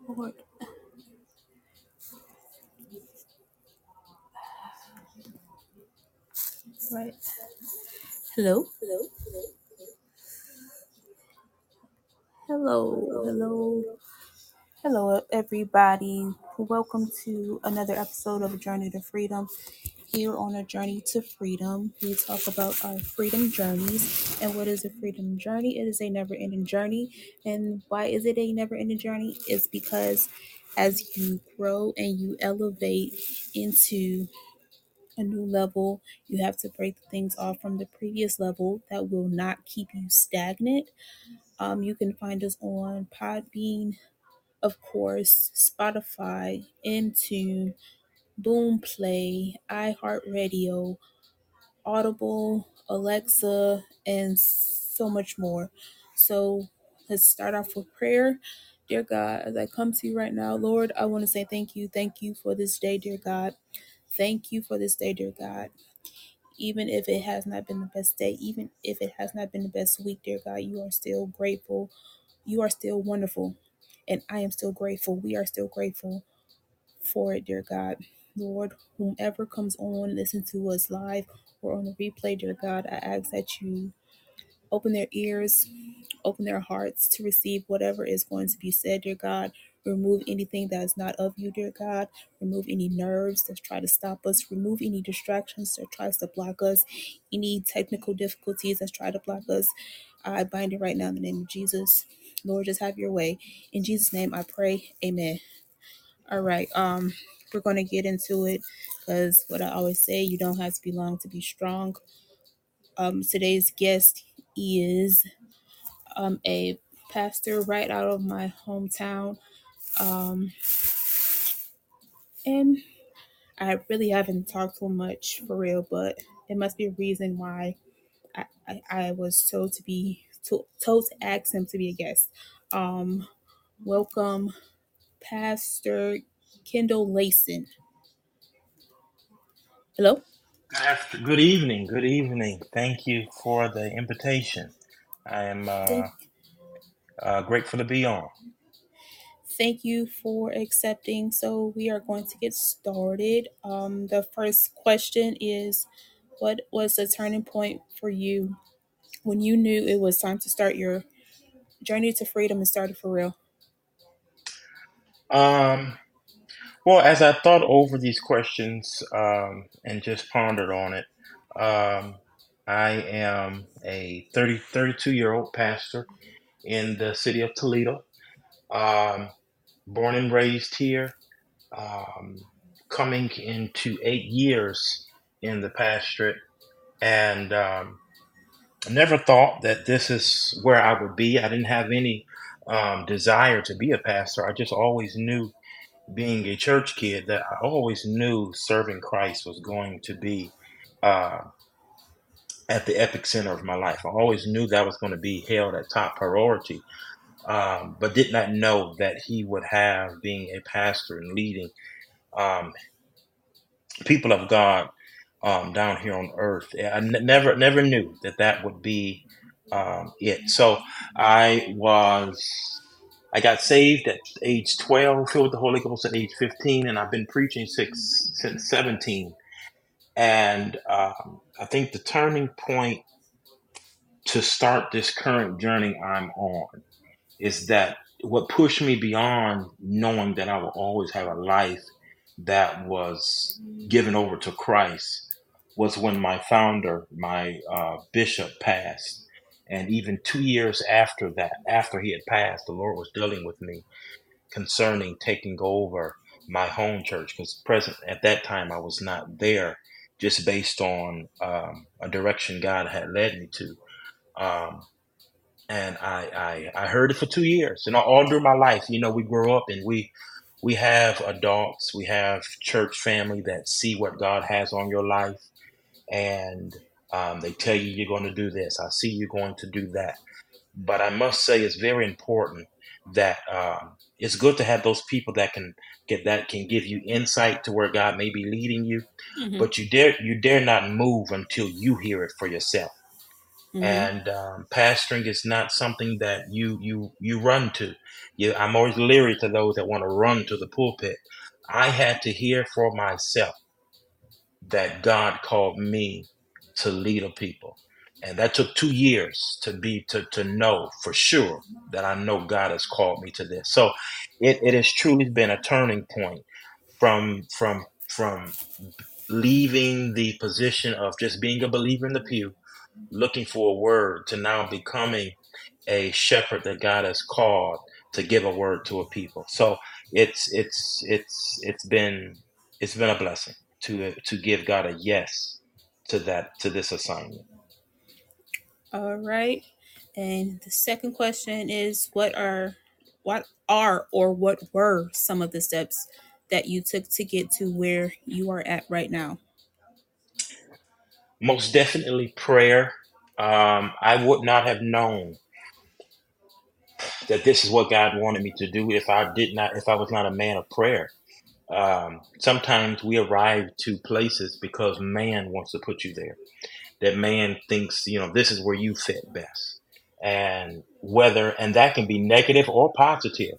Lord. Right. Hello. Hello. Hello. Hello, everybody. Welcome to another episode of Journey to Freedom. Here on a journey to freedom, we talk about our freedom journeys. And what is a freedom journey? It is a never ending journey. And why is it a never ending journey? It's because as you grow and you elevate into a new level, you have to break things off from the previous level that will not keep you stagnant. You can find us on Podbean, of course, Spotify, Intune, Boomplay, iHeartRadio, Audible, Alexa, and so much more. So let's start off with prayer. Dear God, as I come to you right now, Lord, I want to say thank you. Thank you for this day, dear God. Thank you for this day, dear God. Even if it has not been the best day, even if it has not been the best week, dear God, you are still grateful. You are still wonderful. And I am still grateful. We are still grateful for it, dear God. Lord, whomever comes on, listen to us live or on the replay, dear God, I ask that you open their ears, open their hearts to receive whatever is going to be said, dear God. Remove anything that is not of you, dear God. Remove any nerves that try to stop us. Remove any distractions that tries to block us. Any technical difficulties that try to block us. I bind it right now in the name of Jesus. Lord, just have your way. In Jesus' name I pray. Amen. All right. We're gonna get into it because what I always say, you don't have to be long to be strong. Today's guest is a pastor right out of my hometown. Um, and I really haven't talked too much for real, but it must be a reason why I was told to ask him to be a guest. Um, Welcome, Pastor Kendall Layson. Hello. Good evening. Good evening. Thank you for the invitation. I am Thank grateful to be on. Thank you for accepting. So we are going to get started. The first question is, what was the turning point for you when you knew it was time to start your journey to freedom and start it for real? Um, well, as I thought over these questions and just pondered on it, um, I am a 32-year-old pastor in the city of Toledo, um, born and raised here, um, coming into 8 years in the pastorate. And I never thought that this is where I would be. I didn't have any desire to be a pastor. I just always knew, being a church kid, that I always knew serving Christ was going to be uh, at the epic center of my life. I always knew that was going to be held at top priority, but did not know that He would have being a pastor and leading um, people of God down here on earth. I never knew that that would be it. So I was I got saved at age 12, filled with the Holy Ghost at age 15, and I've been preaching since 17. And I think the turning point to start this current journey I'm on is that what pushed me beyond knowing that I will always have a life that was given over to Christ was when my founder, my bishop, passed. And even 2 years after that, after he had passed, the Lord was dealing with me concerning taking over my home church, because present at that time I was not there, just based on a direction God had led me to. Um, and I heard it for 2 years, and all through my life. We grow up and we have adults, we have church family that see what God has on your life, and they tell you you're going to do this. I see you're going to do that. But I must say, it's very important that it's good to have those people that can give you insight to where God may be leading you. Mm-hmm. But you dare not move until you hear it for yourself. Mm-hmm. and pastoring is not something that you run to. I'm always leery to those that want to run to the pulpit. I had to hear for myself that God called me to lead a people. And that took 2 years to know for sure that I know God has called me to this. So it has truly been a turning point from leaving the position of just being a believer in the pew, looking for a word, to now becoming a shepherd that God has called to give a word to a people. So it's been a blessing to give God a yes to this assignment. All right. And the second question is what are or what were some of the steps that you took to get to where you are at right now? Most definitely prayer. I would not have known that this is what God wanted me to do if I was not a man of prayer. Sometimes we arrive to places because man wants to put you there. That man thinks, this is where you fit best. And that can be negative or positive.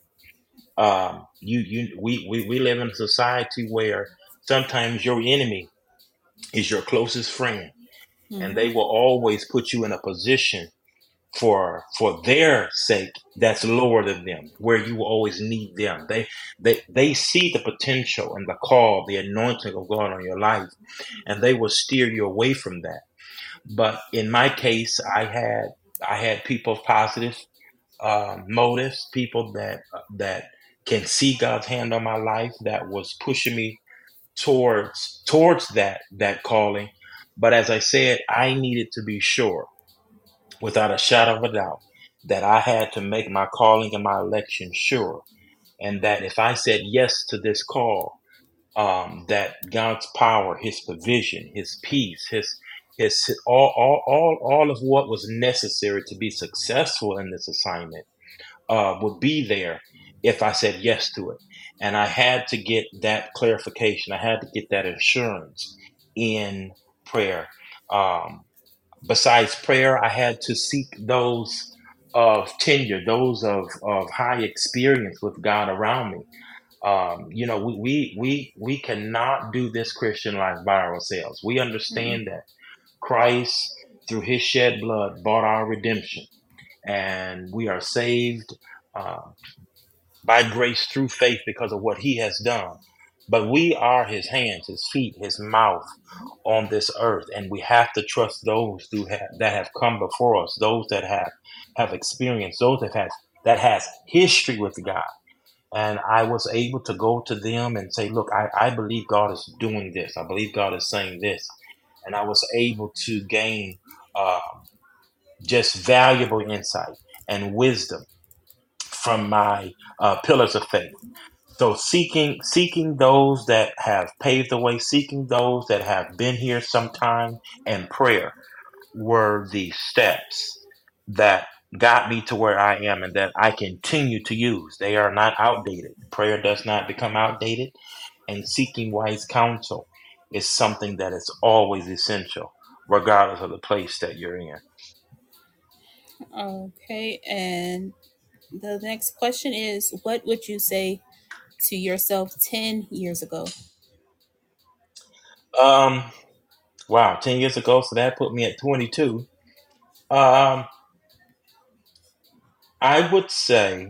We live in a society where sometimes your enemy is your closest friend, and Mm-hmm. they will always put you in a position for their sake that's lower than them, where you will always need them. They see the potential and the call, the anointing of God on your life, and they will steer you away from that. But in my case, I had people of positive motives, people that can see God's hand on my life, that was pushing me towards that calling. But as I said, I needed to be sure, without a shadow of a doubt, that I had to make my calling and my election sure, and that if I said yes to this call, that God's power, His provision, His peace, His all of what was necessary to be successful in this assignment would be there if I said yes to it. And I had to get that clarification. I had to get that assurance in prayer. Um, Besides prayer, I had to seek those of tenure, those of high experience with God around me. We cannot do this Christian life by ourselves. We Mm-mm. understand that Christ, through His shed blood, bought our redemption, and we are saved uh, by grace through faith because of what He has done. But we are His hands, His feet, His mouth on this earth, and we have to trust those that have come before us, those that have experienced, those that has history with God. And I was able to go to them and say, look, I believe God is doing this. I believe God is saying this. And I was able to gain uh, just valuable insight and wisdom from my pillars of faith. So seeking those that have paved the way, seeking those that have been here some time, and prayer were the steps that got me to where I am and that I continue to use. They are not outdated. Prayer does not become outdated, and seeking wise counsel is something that is always essential, regardless of the place that you're in. Okay, and the next question is what would you say to yourself 10 years ago? Um, wow, 10 years ago, so that put me at 22. Um, I would say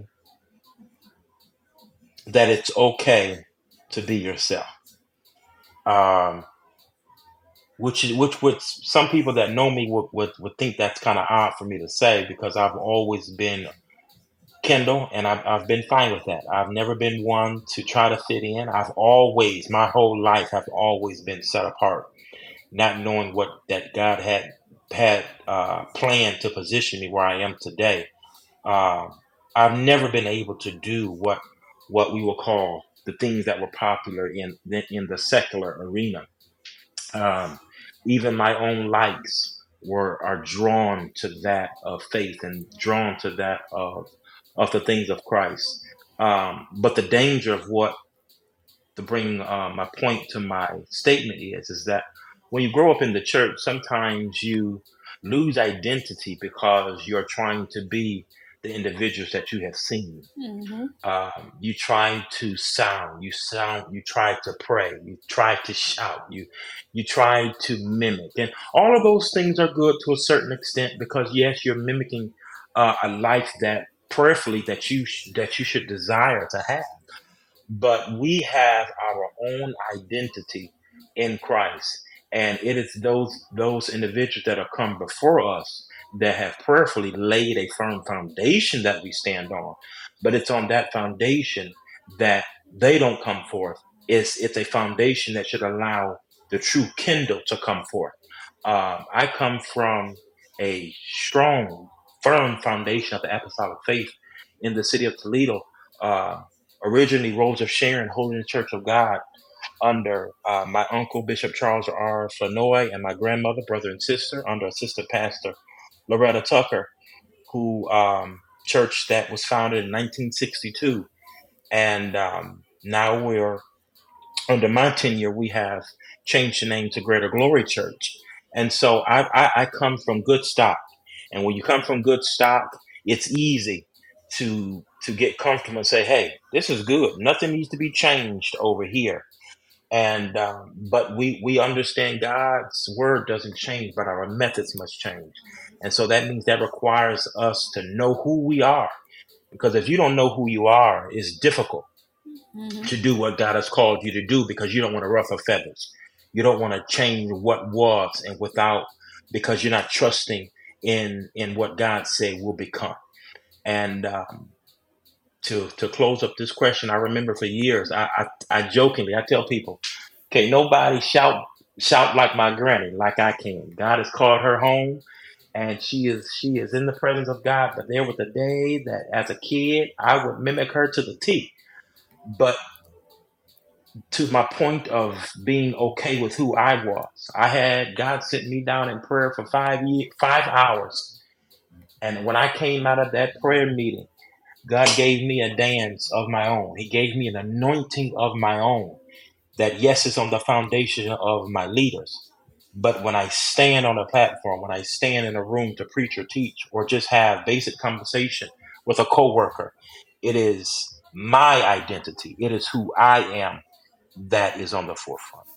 that it's okay to be yourself. Um, which some people that know me would think that's kind of odd for me to say, because I've always been Kendall, and I've been fine with that. I've never been one to try to fit in. My whole life, have always been set apart, not knowing what that God had planned to position me where I am today. Um, I've never been able to do what we will call the things that were popular in the secular arena. Um, Even my own likes were are drawn to that of faith and drawn to that of the things of Christ. But the danger of what to bring my point to my statement is that when you grow up in the church, sometimes lose identity because you're trying to be the individuals that you have seen. Mm-hmm. You try to you try to pray, you try to shout, you try to mimic, and all of those things are good to a certain extent because yes, you're mimicking a life that prayerfully that you should desire to have, but we have our own identity in Christ. And it is those individuals that have come before us that have prayerfully laid a firm foundation that we stand on. But it's on that foundation that they don't come forth. It's a foundation that should allow the true kindle to come forth. I come from a strong, firm foundation of the apostolic faith in the city of Toledo. Uh, Originally Rose of Sharon Holiness Church of God under my uncle Bishop Charles R. Flanoy and my grandmother, brother and sister under Assistant Pastor Loretta Tucker, who church that was founded in 1962, and now we're under my tenure we have changed the name to Greater Glory Church, and so I come from good stock, and when you come from good stock, it's easy to get comfortable and say, hey, this is good. Nothing needs to be changed over here. And but we understand God's word doesn't change, but our methods must change. And so that means that requires us to know who we are. Because if you don't know who you are, it's difficult Mm-hmm. to do what God has called you to do because you don't want to ruffle feathers. You don't want to change what was and without because you're not trusting in what God said will become. And to close up this question, I remember for years I jokingly I tell people, okay, nobody shout like my granny, like I can. God has called her home, and she is in the presence of God. But there was a day that as a kid I would mimic her to the T. But to my point of being okay with who I was, I had God sit me down in prayer for 5 hours, and when I came out of that prayer meeting, God gave me a dance of my own. He gave me an anointing of my own that, yes, is on the foundation of my leaders. But when I stand on a platform, when I stand in a room to preach or teach or just have basic conversation with a coworker, it is my identity. It is who I am that is on the forefront.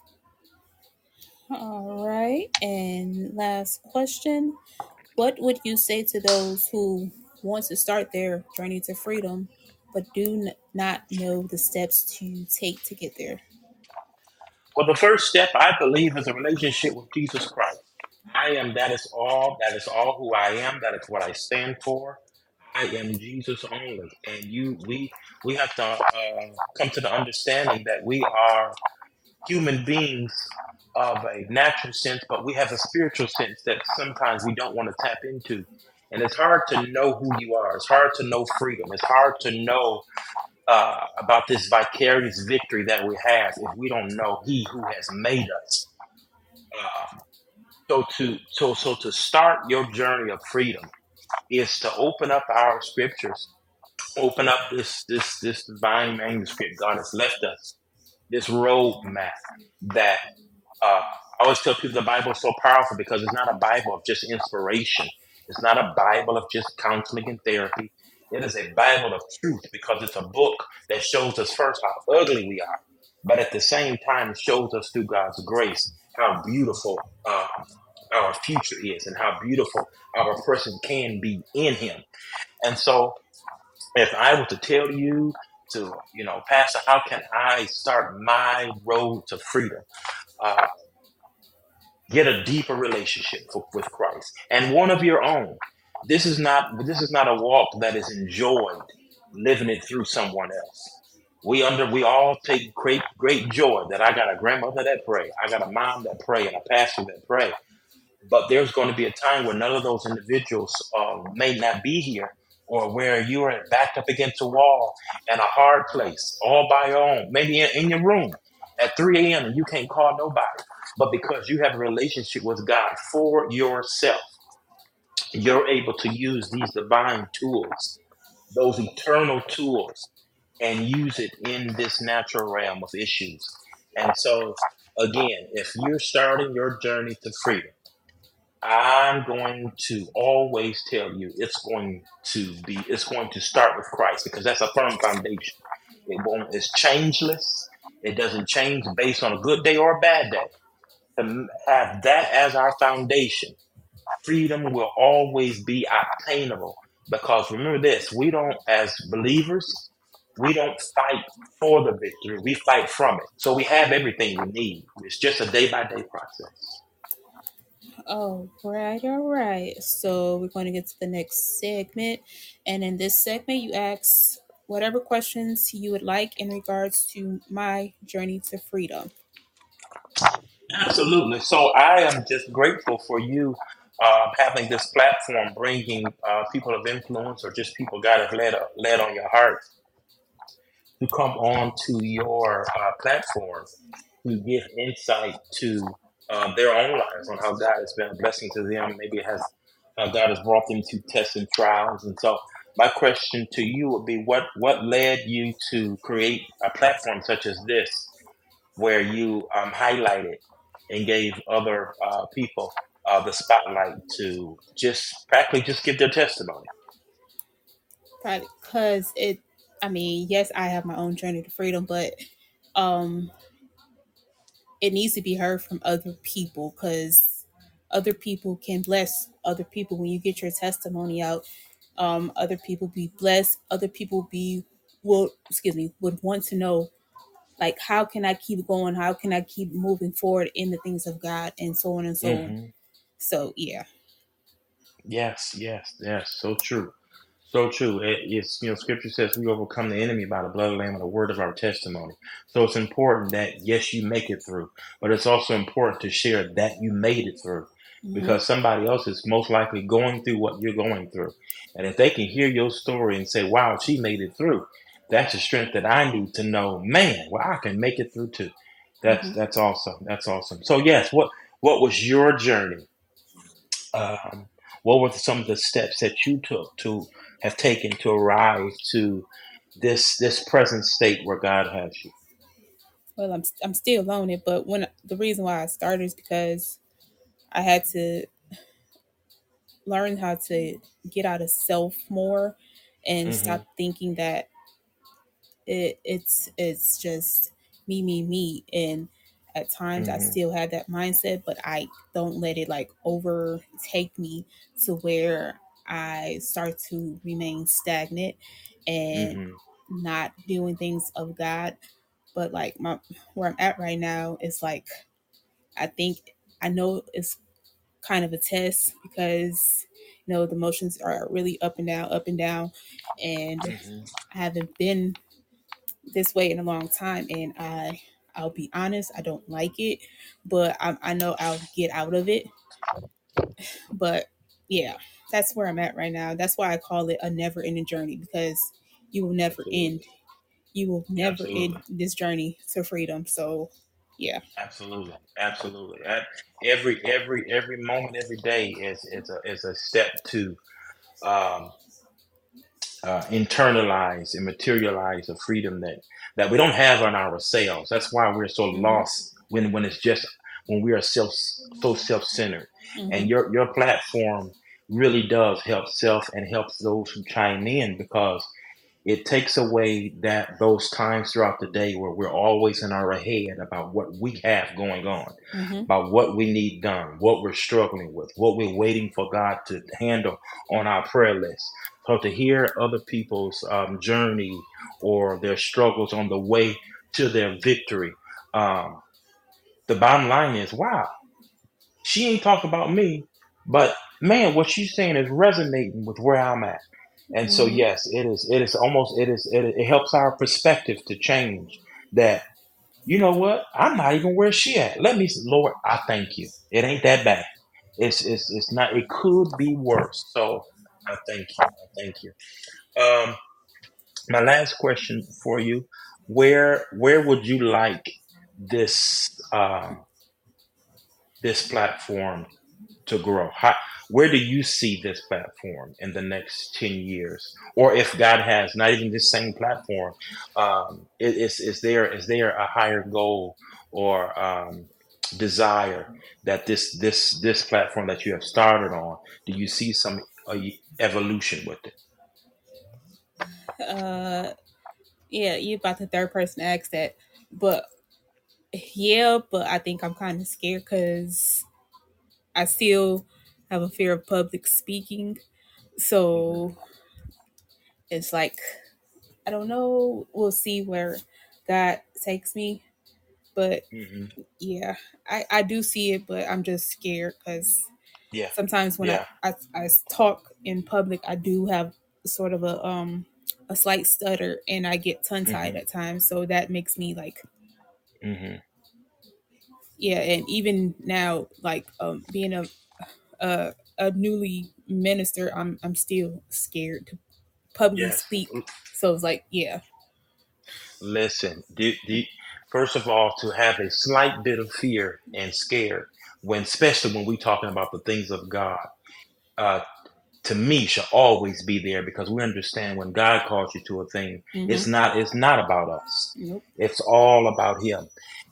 All right. And last question. What would you say to those who want to start their journey to freedom but do not know the steps to take to get there? Well, the first step, I believe, is a relationship with Jesus Christ. I am, that is all. That is all who I am. That is what I stand for. I am Jesus only, and we have to come to the understanding that we are human beings of a natural sense, but we have a spiritual sense that sometimes we don't want to tap into. And it's hard to know who you are. It's hard to know freedom. It's hard to know about this vicarious victory that we have if we don't know He who has made us. Uh, so to start your journey of freedom is to open up our scriptures, open up this divine manuscript God has left us, this roadmap that I always tell people the Bible is so powerful because it's not a Bible of just inspiration. It's not a Bible of just counseling and therapy. It is a Bible of truth because it's a book that shows us first how ugly we are, but at the same time shows us through God's grace how beautiful our future is and how beautiful our person can be in Him. And so, if I were to tell you to, Pastor, how can I start my road to freedom? Uh, get a deeper relationship with Christ and one of your own. This is not a walk that is enjoyed living it through someone else. We all take great joy that I got a grandmother that pray, I got a mom that pray, and a pastor that pray. But there's going to be a time where none of those individuals may not be here, or where you are backed up against a wall in a hard place, all by your own, maybe in your room at 3 a.m. and you can't call nobody. But because you have a relationship with God for yourself, you're able to use these divine tools, those eternal tools, and use it in this natural realm of issues. And so, again, if you're starting your journey to freedom, I'm going to always tell you it's going to start with Christ because that's a firm foundation. It's changeless. It doesn't change based on a good day or a bad day. To have that as our foundation, freedom will always be obtainable. Because remember this, we don't, as believers, we don't fight for the victory, we fight from it. So we have everything we need. It's just a day by day process. All right, all right. So we're going to get to the next segment. And in this segment, you ask whatever questions you would like in regards to my journey to freedom. Absolutely. So I am just grateful for you having this platform, bringing people of influence or just people God has led on your heart to come on to your platform to give insight to their own lives on how God has been a blessing to them. Maybe it has God has brought them to tests and trials. And so, my question to you would be, what led you to create a platform such as this, where you highlighted and gave other people the spotlight to just practically just give their testimony? Probably because I mean, yes, I have my own journey to freedom, but um, it needs to be heard from other people because other people can bless other people when you get your testimony out. Other people be blessed. Other people would want to know, like, how can I keep going? How can I keep moving forward in the things of God, and so on and so on. Hmm. So yeah. Yes, yes, yes. So true. So true. It's Scripture says we overcome the enemy by the blood of the Lamb and the word of our testimony. So it's important that yes, you make it through, but it's also important to share that you made it through, Hmm. because somebody else is most likely going through what you're going through, and if they can hear your story and say, "Wow, she made it through," that's the strength that I need to know. Man, well, I can make it through too. That's Hmm. that's awesome. That's awesome. So yes, what was your journey? Um, what were some of the steps that you took to have taken to arrive to this present state where God has you? Well, I'm still on it, but when the reason why I started is because I had to learn how to get out of self more and Hmm. stop thinking that it's just me, and at times I Hmm. still have that mindset, but I don't let it like overtake me to where I start to remain stagnant and Hmm. not doing things of God. But like my where I'm at right now is like, I think I know it's kind of a test because the emotions are really up and down, and Hmm. I haven't been this way in a long time, and I'll be honest, I don't like it, but I know I'll get out of it. But yeah, that's where I'm at right now. That's why I call it a never ending journey, because you will never Absolutely. end. You will never Absolutely. end this journey to freedom. So yeah. Absolutely. Absolutely. Every moment, every day is a step to um, internalize and materialize the freedom that we don't have on ourselves. That's why we're so Hmm. lost when it's just when we are so self-centered. Hmm. And your platform really does help self and helps those who chime in, because it takes away that those times throughout the day where we're always in our head about what we have going on, Hmm. about what we need done, what we're struggling with, what we're waiting for God to handle on our prayer list. So to hear other people's journey or their struggles on the way to their victory, um, the bottom line is, wow, she ain't talking about me, but man, what she's saying is resonating with where I'm at. And so, Hmm. yes, it helps our perspective to change. That, you know what, I'm not even where she at. Let me, Lord, I thank you. It ain't that bad. It's not. It could be worse. So I thank you. I thank you. Um, my last question for you: where would you like this this platform to grow? Where do you see this platform in the next 10 years? Or if God has not even this same platform, is there a higher goal or desire that this platform that you have started on, do you see some evolution with it? Uh, yeah, you about the third person to ask that, but yeah, but I think I'm kind of scared because I still have a fear of public speaking. Hmm. So it's like I don't know. We'll see where God takes me, but Hmm. yeah, I do see it, but I'm just scared because Yeah. sometimes when Yeah. I talk in public, I do have sort of a slight stutter and I get tongue tied Hmm. at times. So that makes me like, Hmm. yeah. And even now, like being a newly minister, I'm still scared to publicly Yes. speak. So it's like, yeah. Listen, first of all, to have a slight bit of fear and scare when, especially when we're talking about the things of God, uh, to me should always be there, because we understand when God calls you to a thing, Mm-hmm. it's not about us. Nope. It's all about Him.